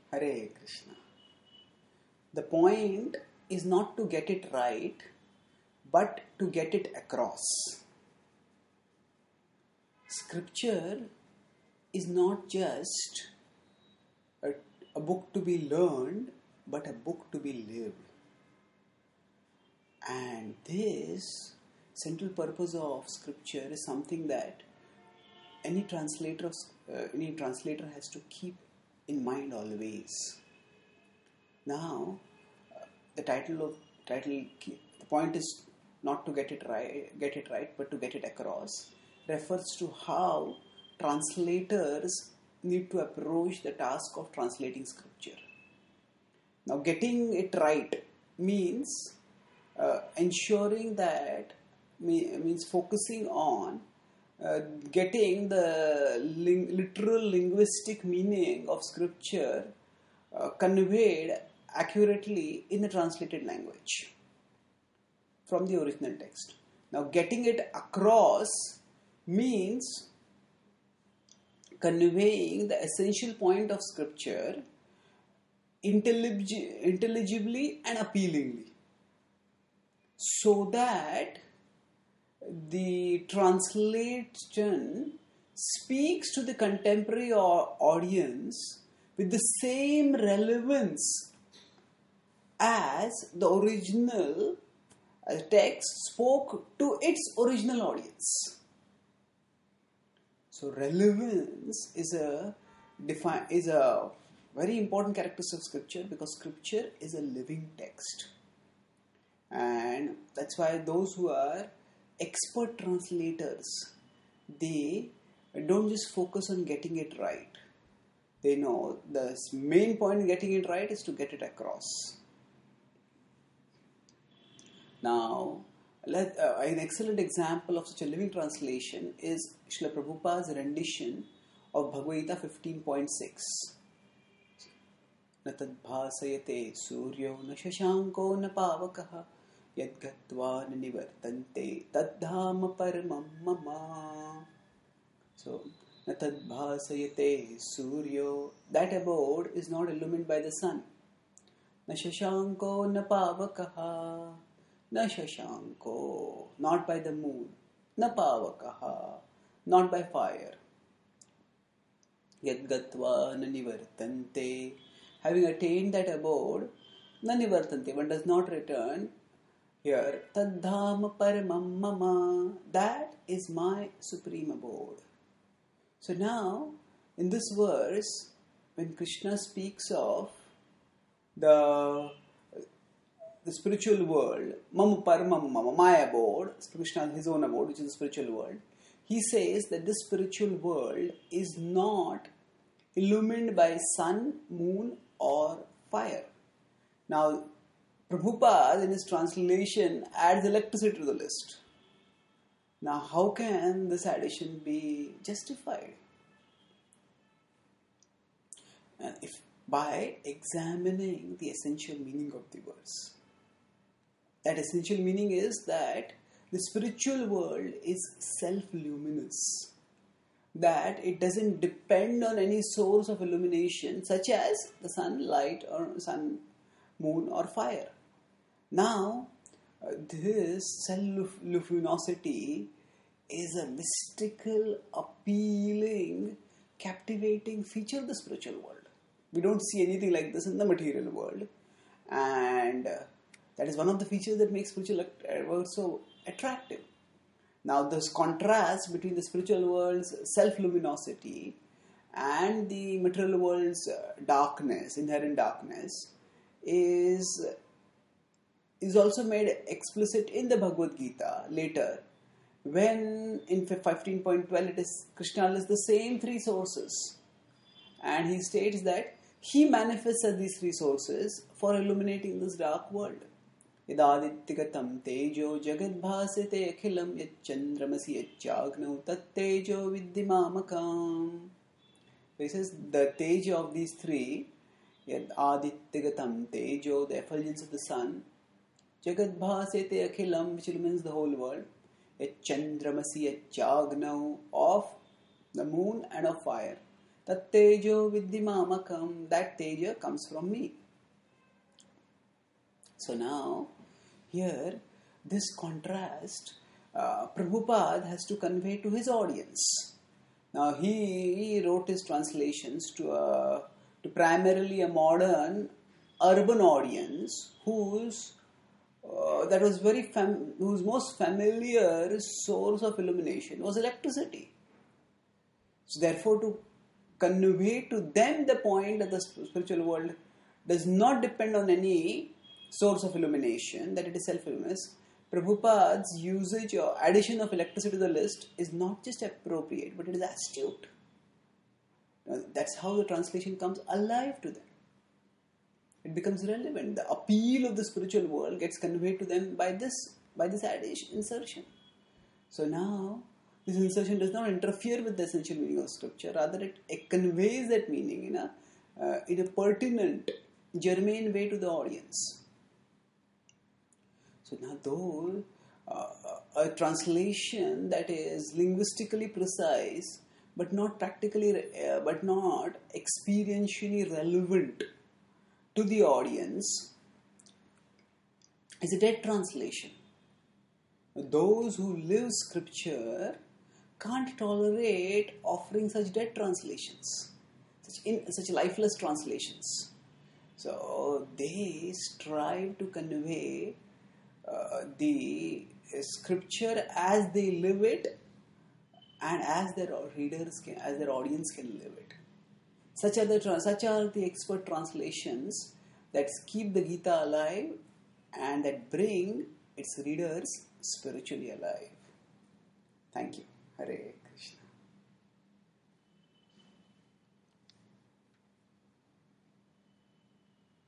Hare Krishna. The point is not to get it right, but to get it across. Scripture is not just a book to be learned, but a book to be lived. And this central purpose of Scripture is something that any translator has to keep in mind always. Now, the point is not to get it right, but to get it across, refers to how translators need to approach the task of translating Scripture. Now, getting it right means ensuring that means focusing on getting the literal linguistic meaning of Scripture conveyed accurately in the translated language from the original text. Now, getting it across means conveying the essential point of Scripture intelligibly and appealingly, so that the translation speaks to the contemporary audience with the same relevance as the original text spoke to its original audience. So relevance is a very important characteristic of Scripture, because Scripture is a living text. And that's why those who are expert translators, they don't just focus on getting it right. They know the main point in getting it right is to get it across. Now, an excellent example of such a living translation is Srila Prabhupada's rendition of Bhagavad Gita 15.6. Na tad bhasayate suryo na shashanko na pavakaha yadgatva na nivartante taddhama paramam mama. So, na tad bhasayate suryo, that abode is not illumined by the sun. Na shashanko na pavakaha, na shashanko, not by the moon. Na pavakaha, not by fire. Yadgatva na nivartante, having attained that abode, na nivartante, one does not return. Here, taddhama paramam mama, that is my supreme abode. So now, in this verse, when Krishna speaks of the spiritual world, mama paramam mama, my abode, Krishna, his own abode, which is the spiritual world, he says that this spiritual world is not illumined by sun, moon or fire. Now, Prabhupada in his translation adds electricity to the list. Now, how can this addition be justified? If by examining the essential meaning of the verse. That essential meaning is that the spiritual world is self-luminous. That it doesn't depend on any source of illumination such as the sunlight or sun, moon or fire. Now, this self-luminosity is a mystical, appealing, captivating feature of the spiritual world. We don't see anything like this in the material world. And that is one of the features that makes spiritual world so attractive. Now, this contrast between the spiritual world's self-luminosity and the material world's darkness, inherent darkness, is also made explicit in the Bhagavad Gita later, when in 15.12 it is Krishna lists the same three sources, and he states that he manifests as these three sources for illuminating this dark world. Idadittigatam tejo jagadbhasite akhilam yachandramasi yachagno tat tejo viddhimamakam. He says the tejo of these three, Adittigatam tejo, the effulgence of the sun, jagadbhasite akhilam, which illumines the whole world, yachandramasi yachagno, of the moon and of fire. Tat tejo viddhimamakam, that teja comes from me. So now, here, this contrast, Prabhupada has to convey to his audience. Now, he wrote his translations to primarily a modern urban audience whose most familiar source of illumination was electricity. So, therefore, to convey to them the point that the spiritual world does not depend on any source of illumination, that it is self-luminous, Prabhupada's usage or addition of electricity to the list is not just appropriate, but it is astute. That's how the translation comes alive to them. It becomes relevant. The appeal of the spiritual world gets conveyed to them by this addition, insertion. So now, this insertion does not interfere with the essential meaning of scripture. Rather, it conveys that meaning in a pertinent, germane way to the audience. So now, though a translation that is linguistically precise, but not practically, but not experientially relevant to the audience, is a dead translation. Those who live scripture can't tolerate offering such dead translations, such lifeless translations. So they strive to convey the scripture as they live it, and as their audience can live it. Such are the expert translations that keep the Gita alive and that bring its readers spiritually alive. Thank you. Hare.